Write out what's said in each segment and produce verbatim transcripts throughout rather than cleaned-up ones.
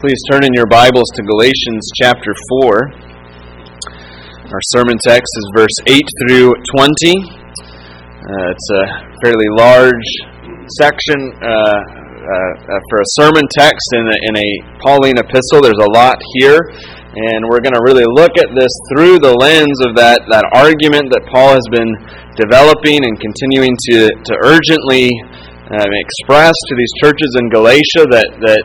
Please turn in your Bibles to Galatians chapter four. Our sermon text is verse eight through twenty. Uh, it's a fairly large section uh, uh, for a sermon text in a, in a Pauline epistle. There's a lot here, and we're going to really look at this through the lens of that, that argument that Paul has been developing and continuing to, to urgently uh, express to these churches in Galatia that, that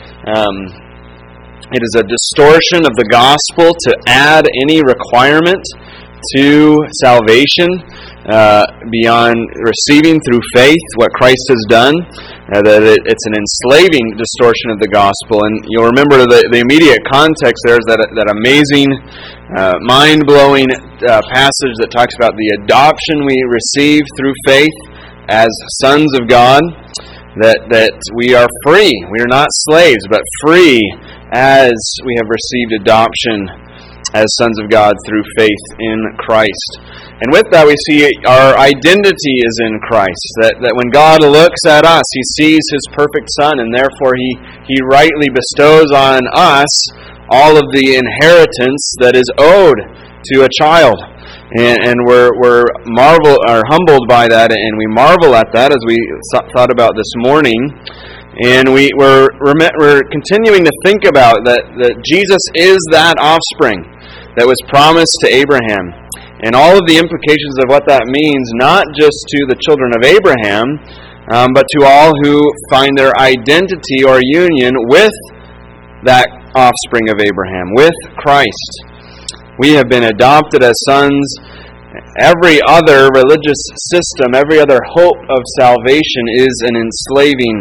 um, it is a distortion of the gospel to add any requirement to salvation uh, beyond receiving through faith what Christ has done. Uh, that it, it's an enslaving distortion of the gospel. And you'll remember the, the immediate context there is that, that amazing, uh, mind-blowing uh, passage that talks about the adoption we receive through faith as sons of God. That, that we are free. We are not slaves, but free as we have received adoption as sons of God through faith in Christ. And with that we see our identity is in Christ. That, that when God looks at us, He sees His perfect Son, and therefore He, He rightly bestows on us all of the inheritance that is owed to a child. And, and we're we're marvel are humbled by that, and we marvel at that as we thought about this morning. And we we're we're continuing to think about that that Jesus is that offspring that was promised to Abraham, and all of the implications of what that means, not just to the children of Abraham, um, but to all who find their identity or union with that offspring of Abraham, with Christ. We have been adopted as sons. Every other religious system, every other hope of salvation is an enslaving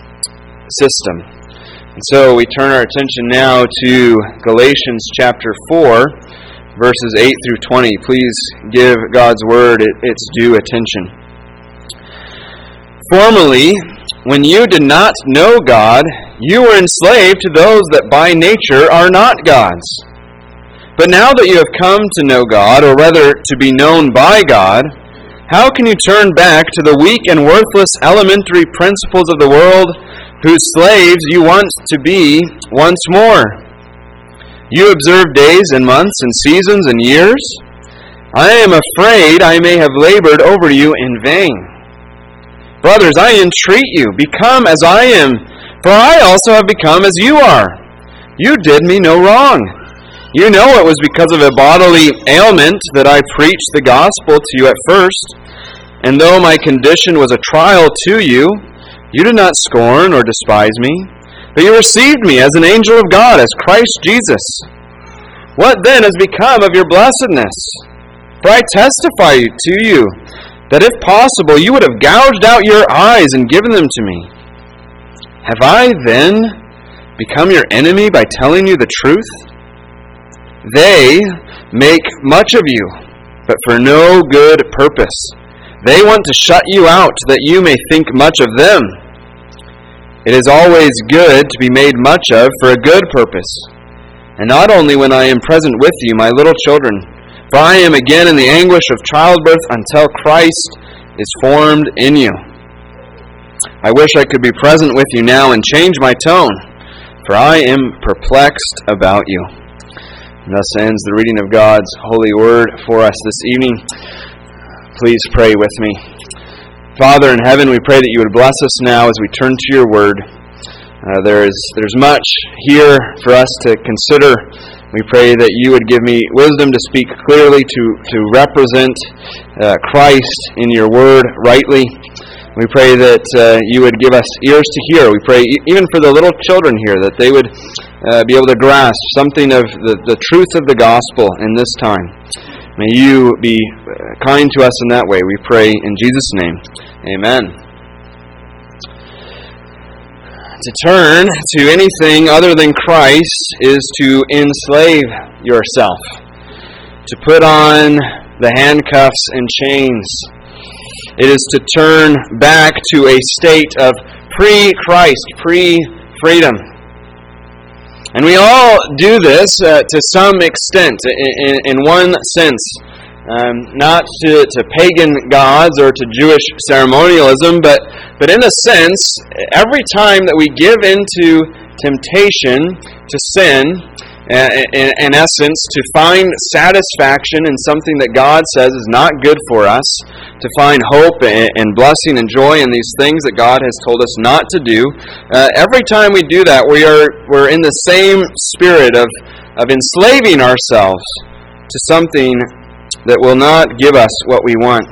system. And so we turn our attention now to Galatians chapter four, verses eight through twenty. Please give God's word its due attention. Formerly, when you did not know God, you were enslaved to those that by nature are not God's. But now that you have come to know God, or rather to be known by God, how can you turn back to the weak and worthless elementary principles of the world, whose slaves you want to be once more? You observe days and months and seasons and years. I am afraid I may have labored over you in vain. Brothers, I entreat you, become as I am, for I also have become as you are. You did me no wrong. You know it was because of a bodily ailment that I preached the gospel to you at first. And though my condition was a trial to you, you did not scorn or despise me, but you received me as an angel of God, as Christ Jesus. What then has become of your blessedness? For I testify to you that if possible you would have gouged out your eyes and given them to me. Have I then become your enemy by telling you the truth? They make much of you, but for no good purpose. They want to shut you out, that you may think much of them. It is always good to be made much of for a good purpose, and not only when I am present with you, my little children, for I am again in the anguish of childbirth until Christ is formed in you. I wish I could be present with you now and change my tone, for I am perplexed about you. And thus ends the reading of God's holy word for us this evening. Please pray with me. Father in heaven, we pray that you would bless us now as we turn to your word. Uh, there is there's much here for us to consider. We pray that you would give me wisdom to speak clearly, to, to represent uh, Christ in your word rightly. We pray that uh, you would give us ears to hear. We pray even for the little children here, that they would uh, be able to grasp something of the, the truth of the gospel in this time. May you be kind to us in that way, we pray in Jesus' name. Amen. To turn to anything other than Christ is to enslave yourself, to put on the handcuffs and chains. It is to turn back to a state of pre-Christ, pre-freedom. And we all do this uh, to some extent, in, in, in one sense. Um, not to, to pagan gods or to Jewish ceremonialism, but, but in a sense, every time that we give into temptation to sin, in essence, to find satisfaction in something that God says is not good for us, to find hope and blessing and joy in these things that God has told us not to do. Uh, every time we do that, we are we're in the same spirit of, of enslaving ourselves to something that will not give us what we want.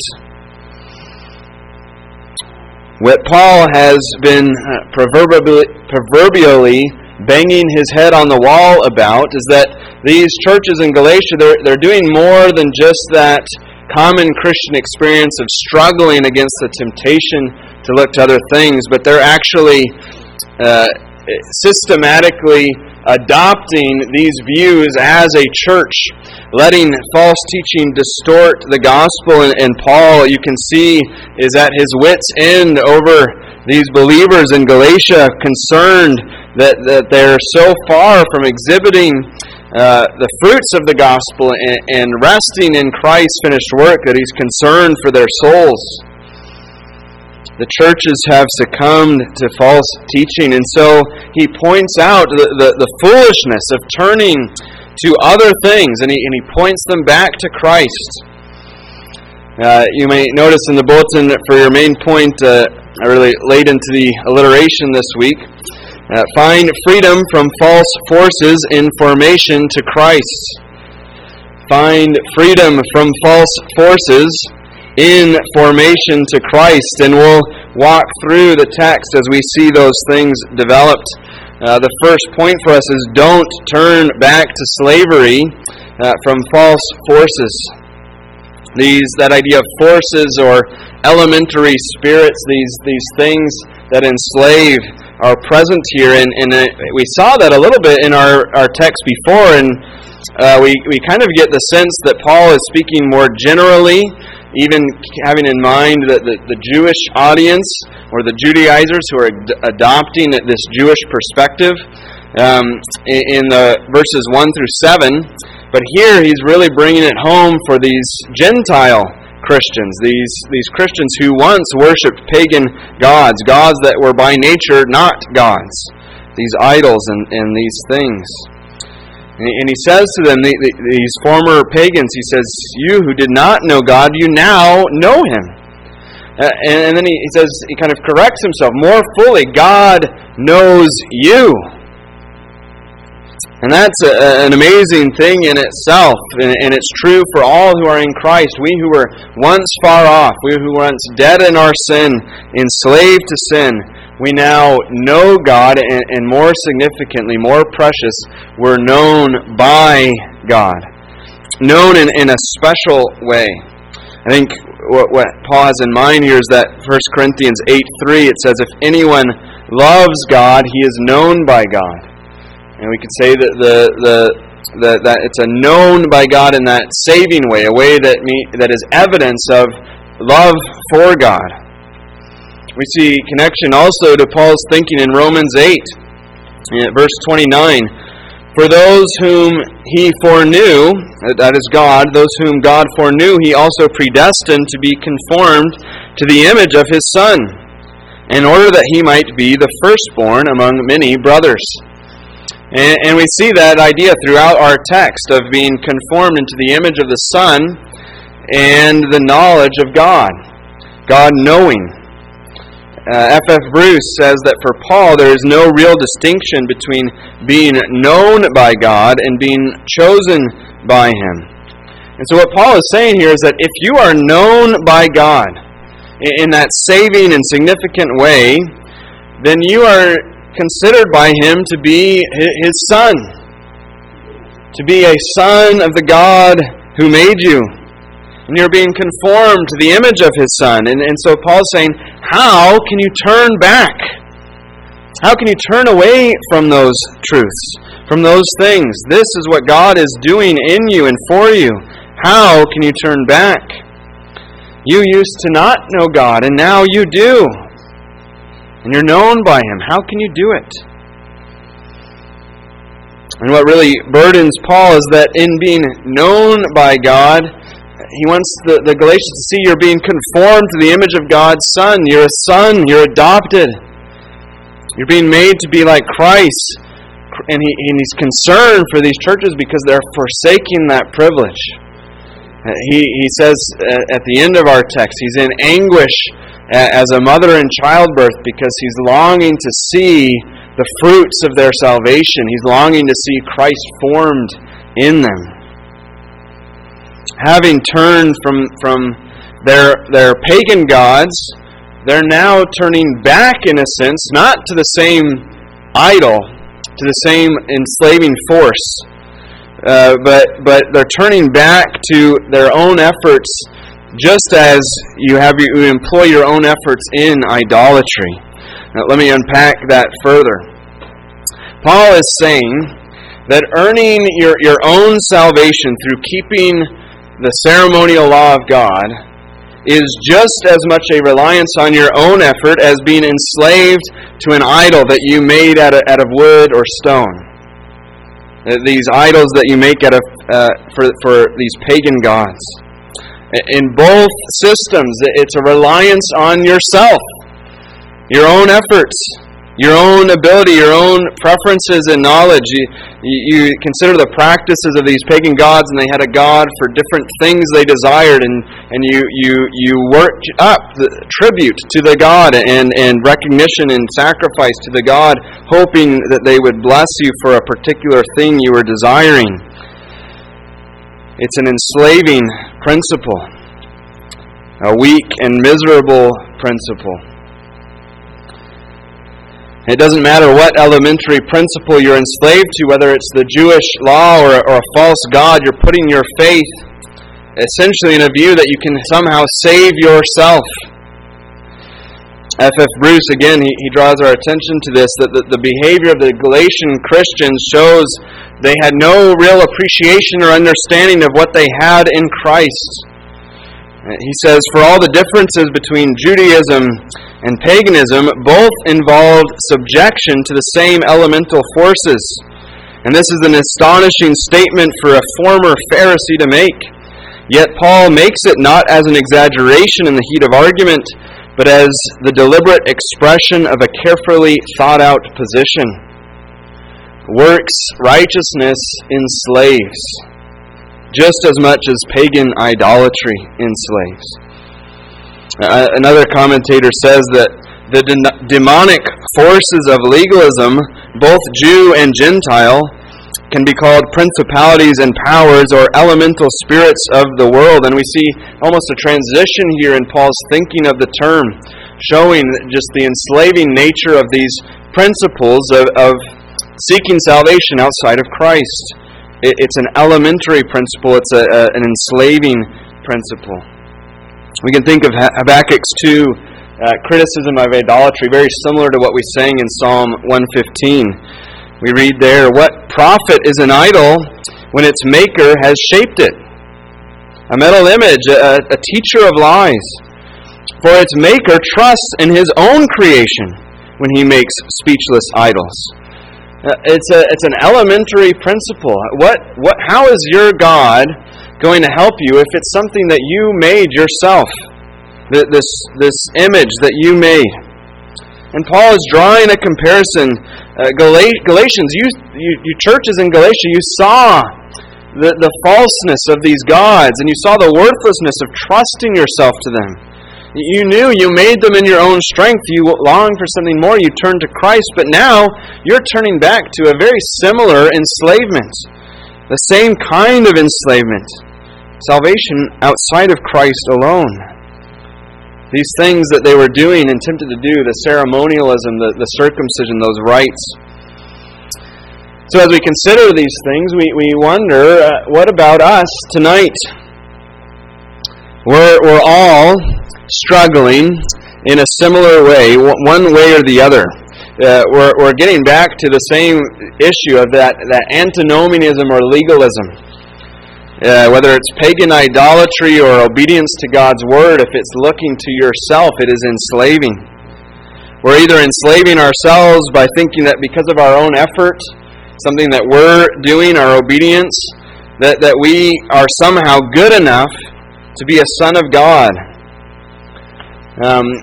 What Paul has been proverbially, proverbially banging his head on the wall about is that these churches in Galatia, they're, they're doing more than just that common Christian experience of struggling against the temptation to look to other things, but they're actually uh, systematically adopting these views as a church, letting false teaching distort the gospel. And, and Paul, you can see, is at his wit's end over these believers in Galatia, concerned that, that they're so far from exhibiting uh, the fruits of the gospel and, and resting in Christ's finished work that he's concerned for their souls. The churches have succumbed to false teaching, and so he points out the, the, the foolishness of turning to other things, and he, and he points them back to Christ. Uh, you may notice in the bulletin for your main point, uh, I really laid into the alliteration this week, uh, find freedom from false forces in formation to Christ. Find freedom from false forces in formation to Christ, and we'll walk through the text as we see those things developed. Uh, the first point for us is don't turn back to slavery uh, from false forces. These that idea of forces or elementary spirits, these these things that enslave, are present here, and, and uh, we saw that a little bit in our, our text before, and uh, we, we kind of get the sense that Paul is speaking more generally, even having in mind that the, the Jewish audience or the Judaizers who are ad- adopting this Jewish perspective um, in, in the verses one through seven. But here he's really bringing it home for these Gentile Christians, these, these Christians who once worshipped pagan gods, gods that were by nature not gods, these idols and, and these things. And he says to them, these former pagans, he says, you who did not know God, you now know Him. Uh, and then he says, he kind of corrects himself more fully, God knows you. And that's a, an amazing thing in itself, and, and it's true for all who are in Christ. We who were once far off, we who were once dead in our sin, enslaved to sin, we now know God, and, and more significantly, more precious, we're known by God. Known in, in a special way. I think what, what Paul has in mind here is that First Corinthians eight three, it says, if anyone loves God, he is known by God. And we could say that the, the, the that it's a known by God in that saving way, a way that me, that is evidence of love for God. We see connection also to Paul's thinking in Romans eight, verse twenty-nine. For those whom he foreknew, that is God, those whom God foreknew, he also predestined to be conformed to the image of his Son, in order that he might be the firstborn among many brothers. And, and we see that idea throughout our text of being conformed into the image of the Son and the knowledge of God. God knowing. Uh, F F Bruce says that for Paul there is no real distinction between being known by God and being chosen by Him. And so what Paul is saying here is that if you are known by God in that saving and significant way, then you are considered by Him to be His Son, to be a son of the God who made you. And you're being conformed to the image of His Son. And, and so Paul's saying, how can you turn back? How can you turn away from those truths, from those things? This is what God is doing in you and for you. How can you turn back? You used to not know God, and now you do. And you're known by Him. How can you do it? And what really burdens Paul is that in being known by God, he wants the, the Galatians to see you're being conformed to the image of God's Son. You're a son. You're adopted. You're being made to be like Christ. And, he, and He's concerned for these churches because they're forsaking that privilege. He, he says at the end of our text, He's in anguish as a mother in childbirth because He's longing to see the fruits of their salvation. He's longing to see Christ formed in them. Having turned from, from their, their pagan gods, they're now turning back, in a sense, not to the same idol, to the same enslaving force, uh, but but they're turning back to their own efforts, just as you have you employ your own efforts in idolatry. Now, let me unpack that further. Paul is saying that earning your, your own salvation through keeping the ceremonial law of God is just as much a reliance on your own effort as being enslaved to an idol that you made out of, out of wood or stone. These idols that you make out of uh, for, for these pagan gods. In both systems, it's a reliance on yourself, your own efforts, your own ability, your own preferences and knowledge. You, you consider the practices of these pagan gods, and they had a god for different things they desired, and, and you, you, you worked up the tribute to the god and, and recognition and sacrifice to the god, hoping that they would bless you for a particular thing you were desiring. It's an enslaving principle, a weak and miserable principle. It doesn't matter what elementary principle you're enslaved to, whether it's the Jewish law or, or a false god, you're putting your faith essentially in a view that you can somehow save yourself. F F Bruce, again, he, he draws our attention to this, that the, the behavior of the Galatian Christians shows they had no real appreciation or understanding of what they had in Christ. He says, for all the differences between Judaism and paganism, both involved subjection to the same elemental forces. And this is an astonishing statement for a former Pharisee to make. Yet Paul makes it not as an exaggeration in the heat of argument, but as the deliberate expression of a carefully thought out position. Works righteousness enslaves, just as much as pagan idolatry enslaves. Uh, another commentator says that the de- demonic forces of legalism, both Jew and Gentile, can be called principalities and powers or elemental spirits of the world. And we see almost a transition here in Paul's thinking of the term, showing just the enslaving nature of these principles of, of seeking salvation outside of Christ. It, it's an elementary principle. It's a, a, an enslaving principle. We can think of Habakkuk's two uh, criticism of idolatry, very similar to what we sang in Psalm one fifteen. We read there, "What profit is an idol when its maker has shaped it? A metal image, a, a teacher of lies. For its maker trusts in his own creation when he makes speechless idols." Uh, it's a it's an elementary principle. What what? How is your God going to help you if it's something that you made yourself? This this image that you made. And Paul is drawing a comparison. Uh, Galatians, you, you you churches in Galatia, you saw the, the falseness of these gods, and you saw the worthlessness of trusting yourself to them. You knew you made them in your own strength. You longed for something more. You turned to Christ, but now you're turning back to a very similar enslavement. The same kind of enslavement. Salvation outside of Christ alone. These things that they were doing and tempted to do, the ceremonialism, the, the circumcision, those rites. So as we consider these things, we, we wonder, uh, what about us tonight? We're, we're all struggling in a similar way, one way or the other. Uh, we're, we're getting back to the same issue of that, that antinomianism or legalism. Uh, whether it's pagan idolatry or obedience to God's Word, if it's looking to yourself, it is enslaving. We're either enslaving ourselves by thinking that because of our own effort, something that we're doing, our obedience, that, that we are somehow good enough to be a son of God. Um,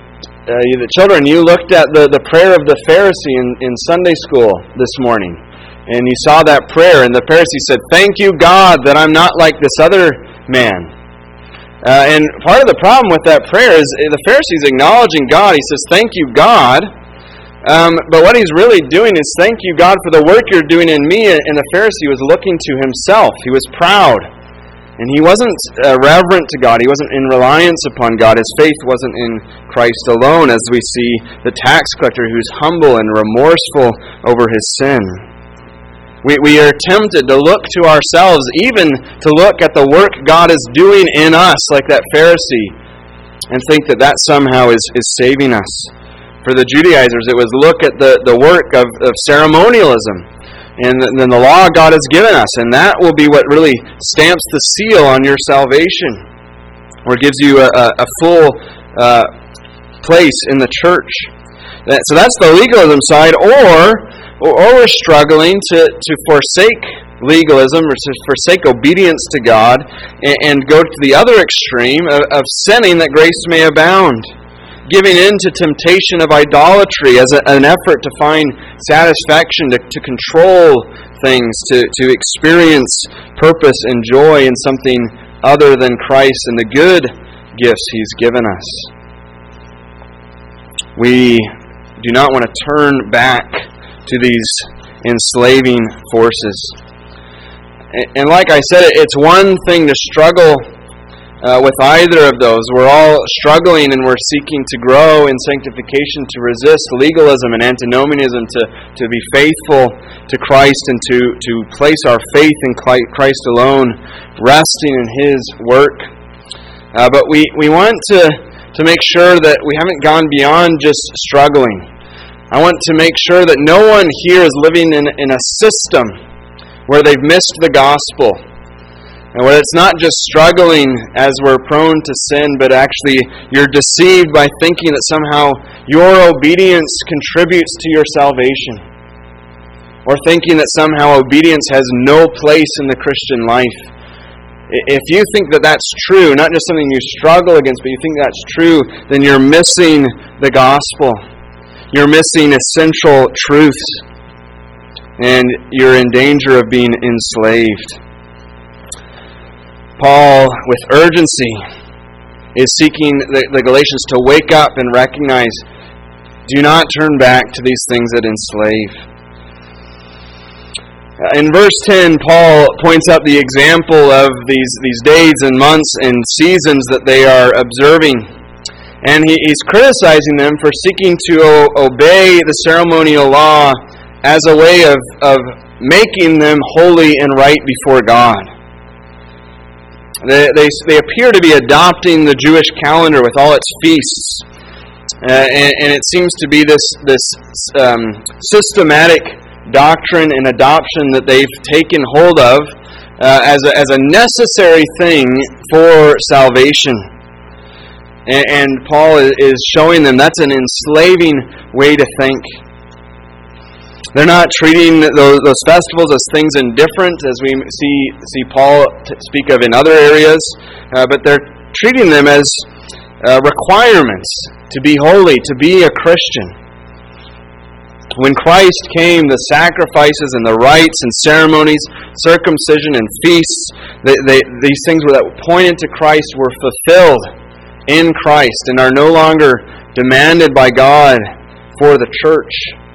uh, you, the children, you looked at the, the prayer of the Pharisee in, in Sunday school this morning, and you saw that prayer, and the Pharisee said, "Thank you, God, that I'm not like this other man." Uh, and part of the problem with that prayer is the Pharisee's acknowledging God. He says, "Thank you, God." Um, but what he's really doing is, "Thank you, God, for the work you're doing in me." And the Pharisee was looking to himself. He was proud. And he wasn't uh, reverent to God. He wasn't in reliance upon God. His faith wasn't in Christ alone, as we see the tax collector who's humble and remorseful over his sin. We, we are tempted to look to ourselves, even to look at the work God is doing in us, like that Pharisee, and think that that somehow is, is saving us. For the Judaizers, it was look at the, the work of, of ceremonialism, and then the law God has given us, and that will be what really stamps the seal on your salvation, or gives you a, a, a full uh, place in the church. That, so that's the legalism side, or or we're struggling to, to forsake legalism, or to forsake obedience to God, and, and go to the other extreme of, of sinning that grace may abound. Giving in to temptation of idolatry as a, an effort to find satisfaction, to, to control things, to, to experience purpose and joy in something other than Christ and the good gifts He's given us. We do not want to turn back to these enslaving forces. And, and like I said, it's one thing to struggle Uh, with either of those. We're all struggling and we're seeking to grow in sanctification, to resist legalism and antinomianism, to, to be faithful to Christ and to, to place our faith in Christ alone, resting in His work. Uh, but we, we want to, to make sure that we haven't gone beyond just struggling. I want to make sure that no one here is living in, in a system where they've missed the gospel. And where it's not just struggling as we're prone to sin, but actually you're deceived by thinking that somehow your obedience contributes to your salvation. Or thinking that somehow obedience has no place in the Christian life. If you think that that's true, not just something you struggle against, but you think that's true, then you're missing the gospel. You're missing essential truths. And you're in danger of being enslaved. Paul, with urgency, is seeking the, the Galatians to wake up and recognize, do not turn back to these things that enslave. In verse ten, Paul points out the example of these, these days and months and seasons that they are observing. And he, he's criticizing them for seeking to o- obey the ceremonial law as a way of, of making them holy and right before God. They, they, they appear to be adopting the Jewish calendar with all its feasts. Uh, and, and it seems to be this, this um, systematic doctrine and adoption that they've taken hold of uh, as, a, as a necessary thing for salvation. And, and Paul is showing them that's an enslaving way to think. They're not treating those, those festivals as things indifferent, as we see see Paul t- speak of in other areas, uh, but they're treating them as uh, requirements to be holy, to be a Christian. When Christ came, the sacrifices and the rites and ceremonies, circumcision and feasts, they, they, these things were that pointed to Christ were fulfilled in Christ and are no longer demanded by God for the church.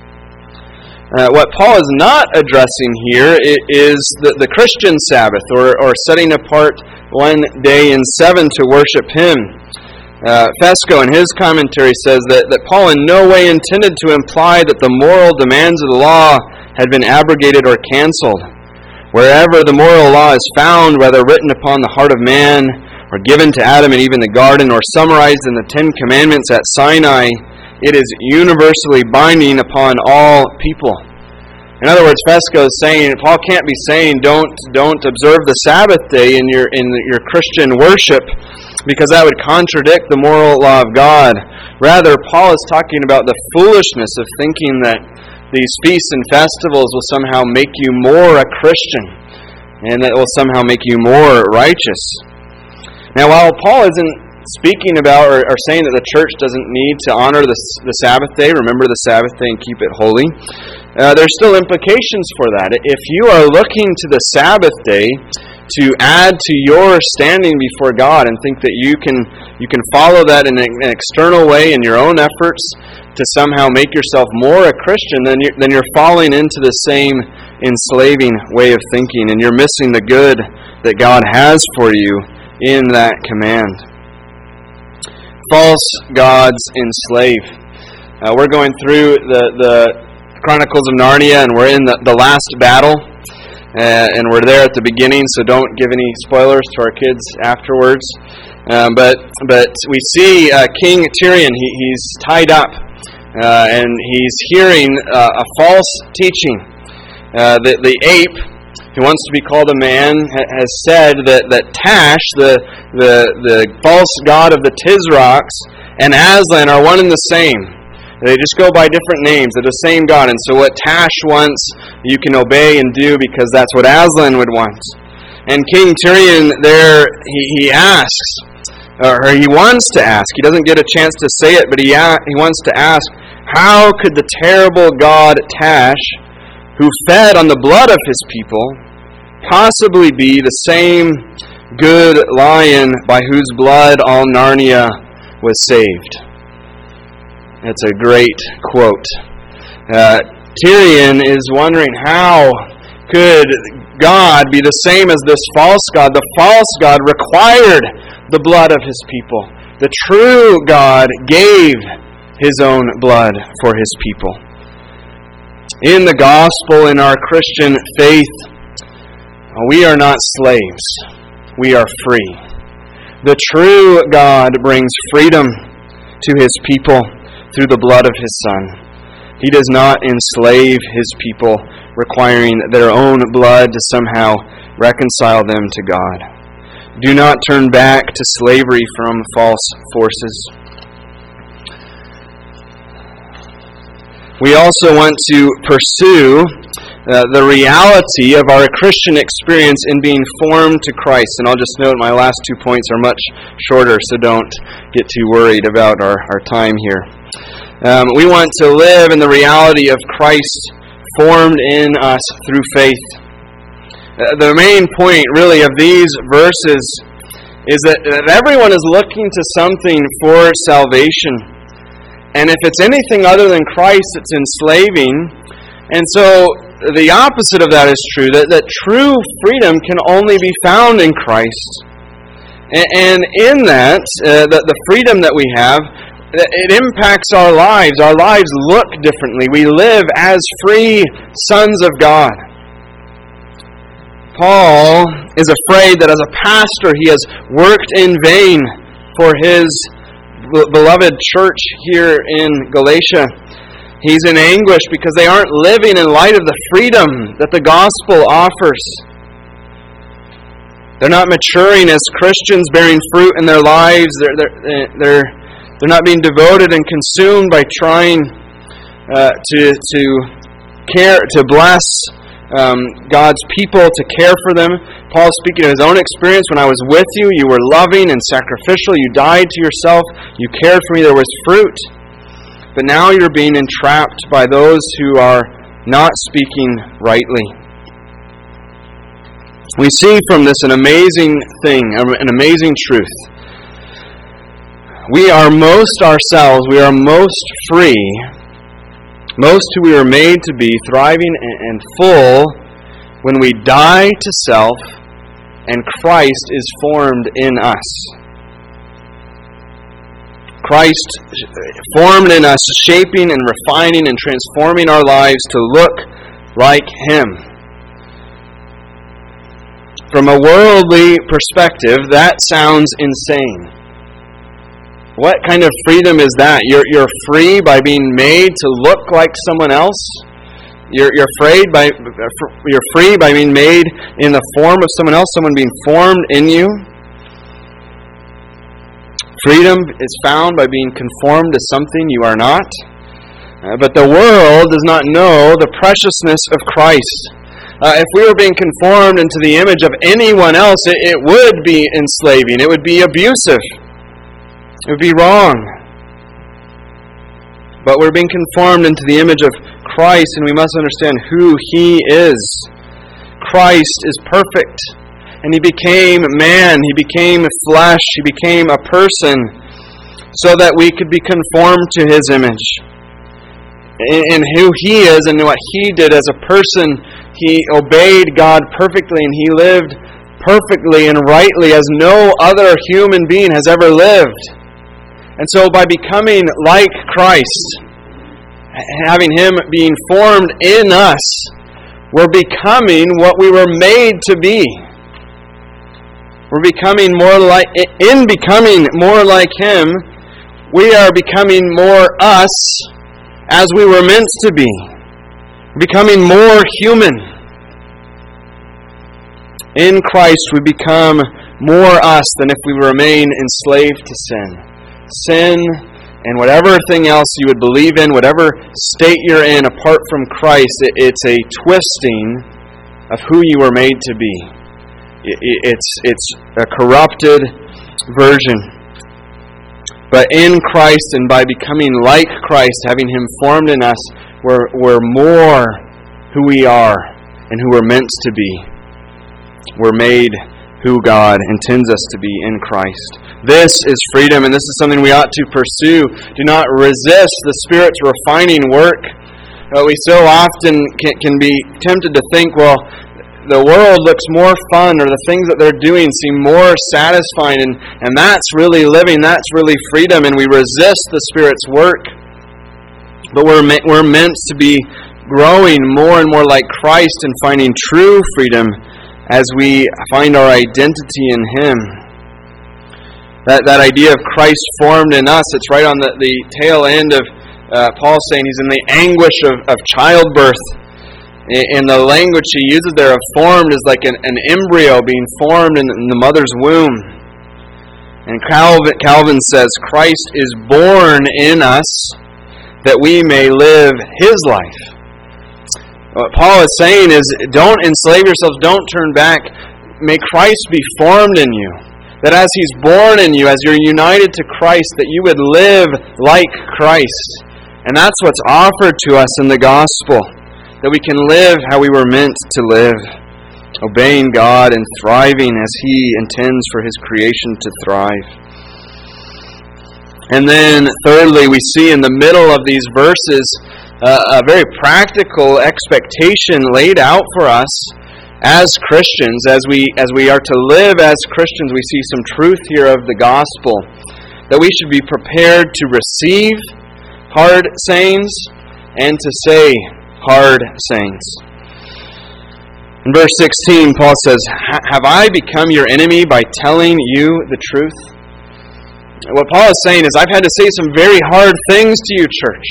Uh, what Paul is not addressing here is the, the Christian Sabbath, or, or setting apart one day in seven to worship Him. Uh, Fesco, in his commentary, says that, that Paul in no way intended to imply that the moral demands of the law had been abrogated or canceled. Wherever the moral law is found, whether written upon the heart of man, or given to Adam and even the garden, or summarized in the Ten Commandments at Sinai, it is universally binding upon all people. In other words, Fesco is saying, Paul can't be saying, don't don't observe the Sabbath day in your in your Christian worship, because that would contradict the moral law of God. Rather, Paul is talking about the foolishness of thinking that these feasts and festivals will somehow make you more a Christian, and that will somehow make you more righteous. Now, while Paul isn't speaking about or, or saying that the church doesn't need to honor the, the Sabbath day, remember the Sabbath day and keep it holy, uh, there's still implications for that. If you are looking to the Sabbath day to add to your standing before God and think that you can you can follow that in an external way in your own efforts to somehow make yourself more a Christian, then you're, then you're falling into the same enslaving way of thinking, and you're missing the good that God has for you in that command. False gods enslave. Uh, we're going through the, the Chronicles of Narnia, and we're in the, the last battle. Uh, and we're there at the beginning, so don't give any spoilers to our kids afterwards. Um, but but we see uh, King Tirian, he, he's tied up, uh, and he's hearing uh, a false teaching. Uh, the, the ape, who wants to be called a man, ha- has said that, that Tash, the, the, the false god of the Tisrocs, and Aslan are one and the same. They just go by different names. They're the same God. And so what Tash wants, you can obey and do because that's what Aslan would want. And King Tirian there, he, he asks, or he wants to ask. He doesn't get a chance to say it, but he, he wants to ask, how could the terrible god Tash, who fed on the blood of his people, possibly be the same good lion by whose blood all Narnia was saved? That's a great quote. Uh, Tirian is wondering, how could God be the same as this false god? The false god required the blood of his people. The true God gave his own blood for his people. In the gospel, in our Christian faith, we are not slaves. We are free. The true God brings freedom to his people through the blood of his Son. He does not enslave his people, requiring their own blood to somehow reconcile them to God. Do not turn back to slavery from false forces. We also want to pursue uh, the reality of our Christian experience in being formed to Christ. And I'll just note my last two points are much shorter, so don't get too worried about our, our time here. Um, we want to live in the reality of Christ formed in us through faith. Uh, the main point, really, of these verses is that, that everyone is looking to something for salvation. And if it's anything other than Christ, it's enslaving. And so the opposite of that is true, that, that true freedom can only be found in Christ. And, and in that, uh, the, the freedom that we have, it impacts our lives. Our lives look differently. We live as free sons of God. Paul is afraid that as a pastor he has worked in vain for his beloved church here in Galatia. He's in anguish because they aren't living in light of the freedom that the gospel offers. They're not maturing as Christians, bearing fruit in their lives. They're they're they're They're not being devoted and consumed by trying uh, to to care, to bless um, God's people, to care for them. Paul speaking of his own experience, when I was with you, you were loving and sacrificial. You died to yourself. You cared for me. There was fruit. But now you're being entrapped by those who are not speaking rightly. We see from this an amazing thing, an amazing truth. We are most ourselves, we are most free, most who we are made to be, thriving and full, when we die to self and Christ is formed in us. Christ formed in us, shaping and refining and transforming our lives to look like Him. From a worldly perspective, that sounds insane. What kind of freedom is that? You're you're free by being made to look like someone else. You're you're afraid by you're free by being made in the form of someone else, someone being formed in you. Freedom is found by being conformed to something you are not. Uh, but the world does not know the preciousness of Christ. Uh, if we were being conformed into the image of anyone else, it, it would be enslaving. It would be abusive. It would be wrong. But we're being conformed into the image of Christ, and we must understand who He is. Christ is perfect, and He became man, He became flesh, He became a person, so that we could be conformed to His image. In who He is and what He did as a person, He obeyed God perfectly, and He lived perfectly and rightly as no other human being has ever lived. And so by becoming like Christ, having Him being formed in us, we're becoming what we were made to be. We're becoming more like, in becoming more like Him, we are becoming more us as we were meant to be. Becoming more human. In Christ we become more us than if we remain enslaved to sin. Sin and whatever thing else you would believe in, whatever state you're in apart from Christ, it's a twisting of who you were made to be. It's, it's a corrupted version. But in Christ and by becoming like Christ, having Him formed in us, we're, we're more who we are and who we're meant to be. We're made who God intends us to be in Christ. This is freedom, and this is something we ought to pursue. Do not resist the Spirit's refining work. Uh, we so often can, can be tempted to think, well, the world looks more fun, or the things that they're doing seem more satisfying, and, and that's really living, that's really freedom, and we resist the Spirit's work. But we're, we're meant to be growing more and more like Christ and finding true freedom as we find our identity in Him. That that idea of Christ formed in us, it's right on the, the tail end of uh, Paul saying he's in the anguish of, of childbirth. And the language he uses there of formed is like an, an embryo being formed in, in the mother's womb. And Calvin, Calvin says, Christ is born in us that we may live His life. What Paul is saying is, don't enslave yourselves, don't turn back. May Christ be formed in you. That as He's born in you, as you're united to Christ, that you would live like Christ. And that's what's offered to us in the gospel. That we can live how we were meant to live, obeying God and thriving as He intends for His creation to thrive. And then, thirdly, we see in the middle of these verses uh, a very practical expectation laid out for us as Christians. As we, as we are to live as Christians, we see some truth here of the gospel, that we should be prepared to receive hard sayings and to say hard sayings. In verse sixteen, Paul says, have I become your enemy by telling you the truth? What Paul is saying is, I've had to say some very hard things to you, church.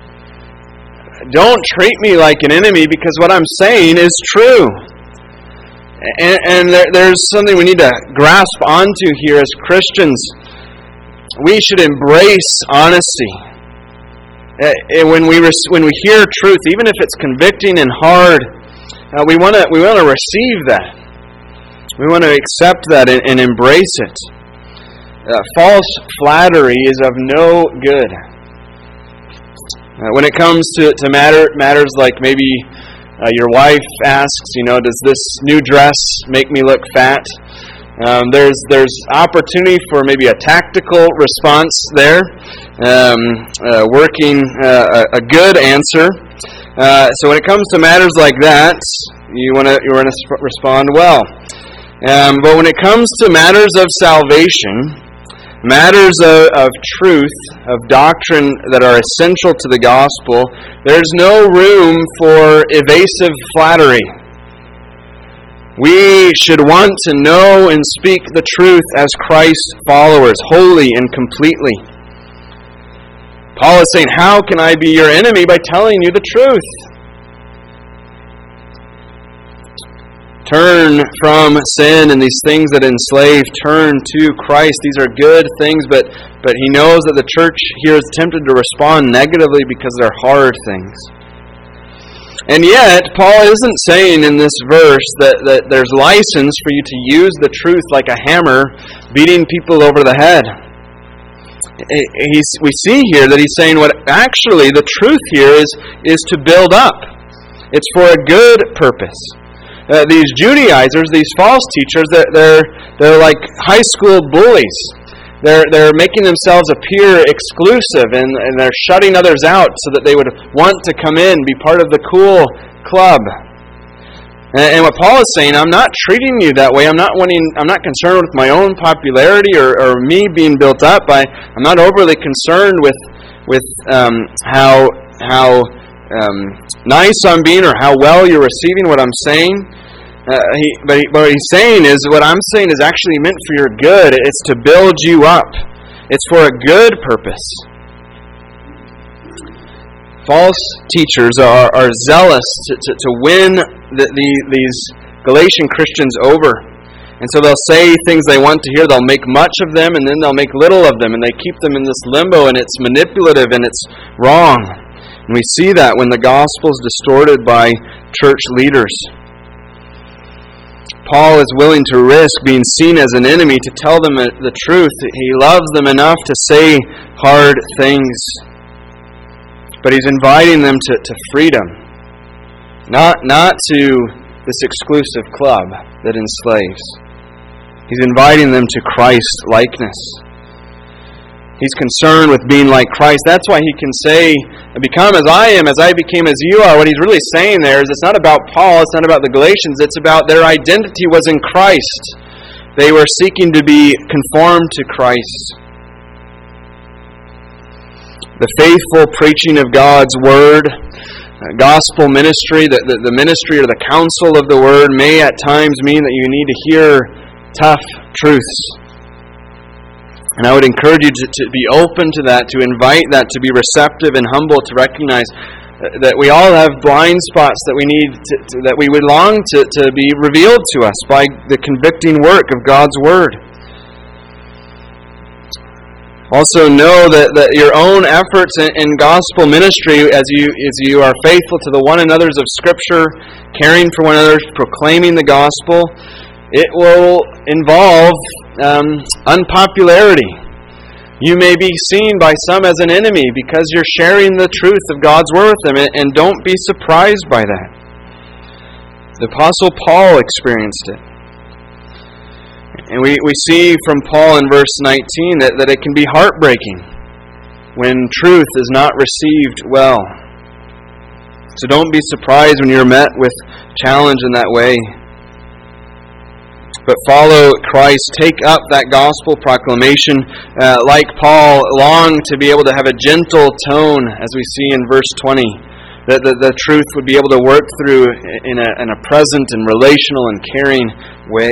Don't treat me like an enemy, because what I'm saying is true. And, and there, there's something we need to grasp onto here as Christians. We should embrace honesty. When we when we hear truth, even if it's convicting and hard, uh, we want to we want to receive that. We want to accept that and, and embrace it. Uh, false flattery is of no good. Uh, when it comes to to matter matters like maybe uh, your wife asks, you know, does this new dress make me look fat? Um, there's there's opportunity for maybe a tactical response there, um, uh, working uh, a, a good answer. Uh, so when it comes to matters like that, you want to you want to sp- respond well. Um, but when it comes to matters of salvation, matters of, of truth, of doctrine that are essential to the gospel, there's no room for evasive flattery. We should want to know and speak the truth as Christ's followers, wholly and completely. Paul is saying, how can I be your enemy by telling you the truth? Turn from sin and these things that enslave. Turn to Christ. These are good things, but, but he knows that the church here is tempted to respond negatively because they're hard things. And yet, Paul isn't saying in this verse that, that there's license for you to use the truth like a hammer, beating people over the head. he's, we see here that he's saying what actually the truth here is, is to build up. It's for a good purpose. Uh, these Judaizers, these false teachers, they're, they're, they're like high school bullies. They're, they're making themselves appear exclusive, and, and they're shutting others out so that they would want to come in, be part of the cool club. And, and what Paul is saying, I'm not treating you that way. I'm not wanting. I'm not concerned with my own popularity or, or me being built up. I, I'm not overly concerned with with um, how how um, nice I'm being or how well you're receiving what I'm saying. Uh, he, but, he, but what he's saying is, what I'm saying is actually meant for your good. It's to build you up. It's for a good purpose. False teachers are, are zealous to, to, to win the, the, these Galatian Christians over. And so they'll say things they want to hear. They'll make much of them, and then they'll make little of them. And they keep them in this limbo, and it's manipulative, and it's wrong. And we see that when the gospel is distorted by church leaders. Paul is willing to risk being seen as an enemy to tell them the truth. He loves them enough to say hard things. But he's inviting them to, to freedom, not, not to this exclusive club that enslaves. He's inviting them to Christ-likeness. He's concerned with being like Christ. That's why he can say, become as I am, as I became as you are. What he's really saying there is it's not about Paul, it's not about the Galatians, it's about their identity was in Christ. They were seeking to be conformed to Christ. The faithful preaching of God's Word, gospel ministry, the, the, the ministry or the counsel of the Word may at times mean that you need to hear tough truths. And I would encourage you to, to be open to that, to invite that, to be receptive and humble, to recognize that we all have blind spots that we need, to, to, that we would long to, to be revealed to us by the convicting work of God's Word. Also know that, that your own efforts in, in gospel ministry, as you as you are faithful to the one another's of Scripture, caring for one another, proclaiming the gospel, it will involve um, unpopularity. You may be seen by some as an enemy because you're sharing the truth of God's Word with them, and don't be surprised by that. The Apostle Paul experienced it. And we, we see from Paul in verse nineteen that, that it can be heartbreaking when truth is not received well. So don't be surprised when you're met with challenge in that way. But follow Christ. Take up that gospel proclamation. Uh, like Paul, long to be able to have a gentle tone, as we see in verse twenty. That the, the truth would be able to work through in a, in a present and relational and caring way.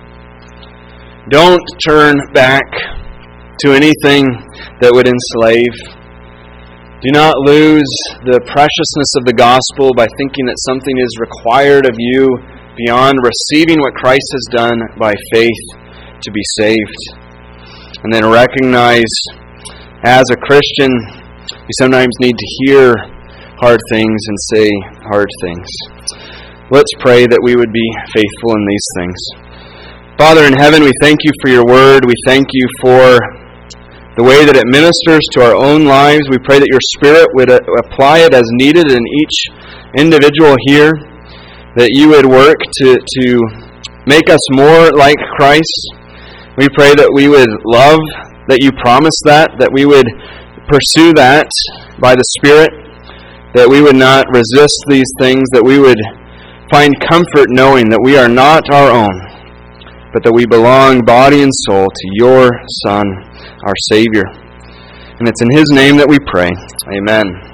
Don't turn back to anything that would enslave. Do not lose the preciousness of the gospel by thinking that something is required of you beyond receiving what Christ has done by faith to be saved. And then recognize, as a Christian, you sometimes need to hear hard things and say hard things. Let's pray that we would be faithful in these things. Father in heaven, we thank you for your word. We thank you for the way that it ministers to our own lives. We pray that your Spirit would apply it as needed in each individual here, that you would work to, to make us more like Christ. We pray that we would love, that you promised that, that we would pursue that by the Spirit, that we would not resist these things, that we would find comfort knowing that we are not our own, but that we belong body and soul to your Son, our Savior. And it's in His name that we pray. Amen.